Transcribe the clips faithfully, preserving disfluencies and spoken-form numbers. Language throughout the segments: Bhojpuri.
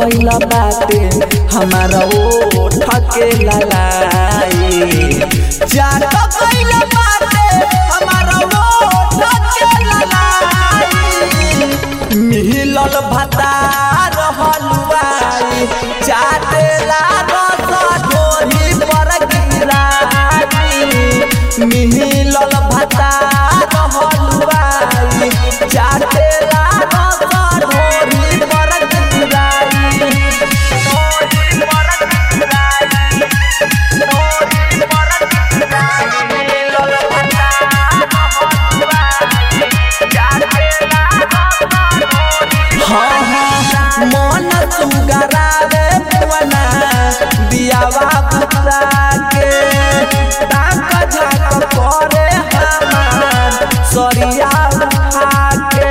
गइल बाटे हमारा ओठ के ललाई चाट गइल बाटे हमारा ओठ के ललाई मिलल भतार हलवाई चाटेला रस ढोरी पर गिराई मिलल भतार हलवाई चाटेला रस ढोरी पर गिराई हाँ हाँ मन सुगरावे पुअना दियावा पुता के ताक झाक करे हमार सरिया उठा के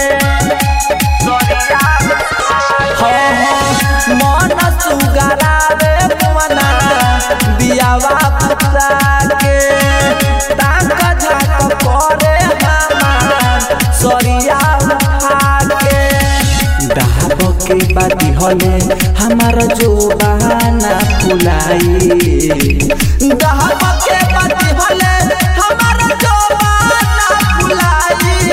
हाँ हाँ मन सुगरावे पुअना दियावा पुता के ताक झाक करे हमार सरिया उठा के दाब के बाती हले हमार जो बहाना फुलाई दाब के बाती हले हमार जो बहाना फुलाई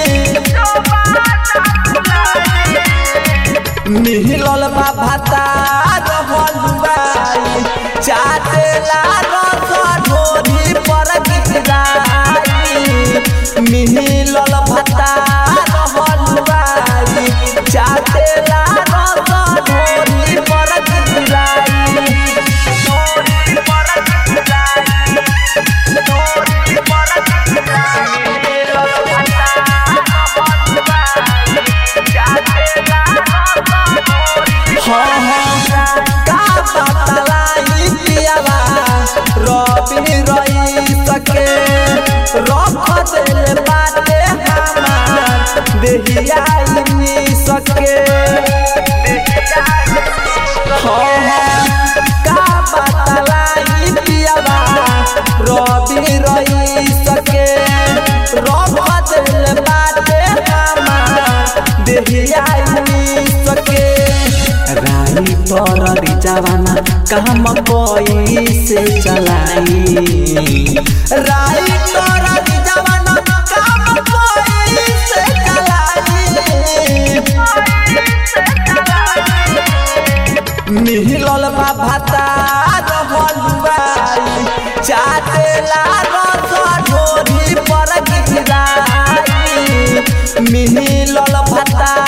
मिलल बा भतार हलवाई चाटेला रस ढोरी पर गिराई मिलल भतार हलवाई चाटेला रस ढोरी पर गिराई हाँ हाँ का बतलाई पियावा रवि रही सके रख दिल बाटे हमार देहिया नी सके हाँ हाँ का बतलाई पियावा रवि रही सके रख दिल बाटे हमार देहिया नी सके राई पर जवाना काम कोई से चलाई राई पर जवाना काम कोई से चलाई मिलल बा भतार हलवाई चाटेला रस ढोरी पर गिराई मिलल भतार